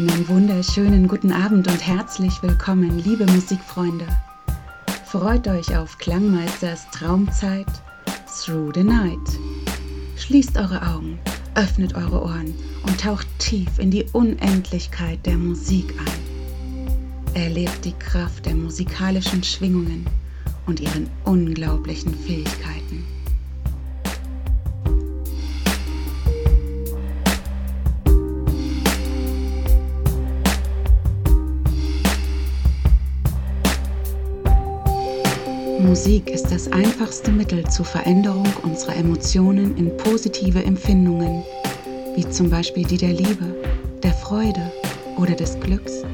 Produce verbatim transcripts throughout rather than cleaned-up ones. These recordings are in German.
Einen wunderschönen guten Abend und herzlich willkommen, liebe Musikfreunde. Freut euch auf Klangmeisters Traumzeit Through the Night. Schließt eure Augen, öffnet eure Ohren und taucht tief in die Unendlichkeit der Musik ein. Erlebt die Kraft der musikalischen Schwingungen und ihren unglaublichen Fähigkeiten. Musik ist das einfachste Mittel zur Veränderung unserer Emotionen in positive Empfindungen, wie zum Beispiel die der Liebe, der Freude oder des Glücks.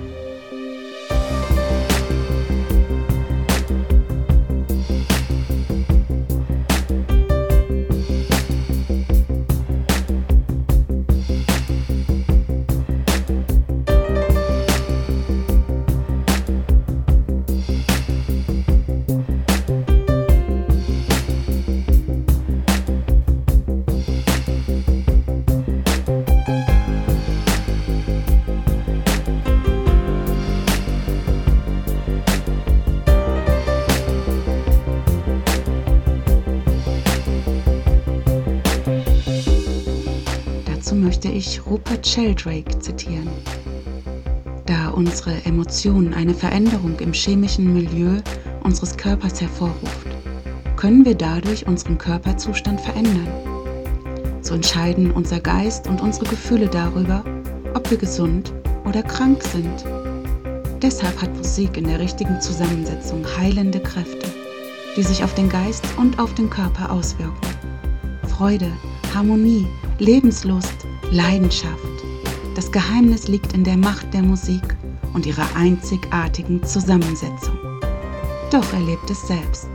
Möchte ich Rupert Sheldrake zitieren. Da unsere Emotion eine Veränderung im chemischen Milieu unseres Körpers hervorruft, können wir dadurch unseren Körperzustand verändern. So entscheiden unser Geist und unsere Gefühle darüber, ob wir gesund oder krank sind. Deshalb hat Musik in der richtigen Zusammensetzung heilende Kräfte, die sich auf den Geist und auf den Körper auswirken. Freude, Harmonie, Lebenslust, Leidenschaft. Das Geheimnis liegt in der Macht der Musik und ihrer einzigartigen Zusammensetzung. Doch erlebt es selbst.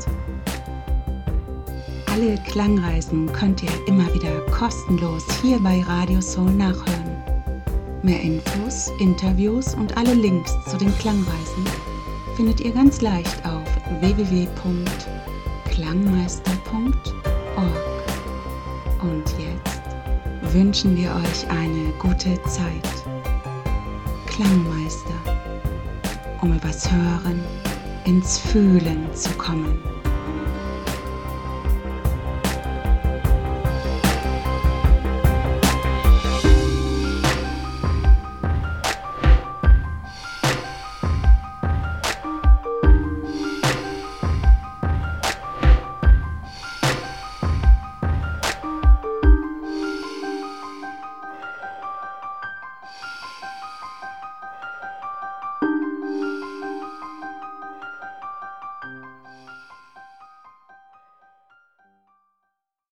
Alle Klangreisen könnt ihr immer wieder kostenlos hier bei Radio Soul nachhören. Mehr Infos, Interviews und alle Links zu den Klangreisen findet ihr ganz leicht auf w w w punkt klangmeister punkt org. Und jetzt wünschen wir euch eine gute Zeit. Klangmeister, um übers Hören ins Fühlen zu kommen.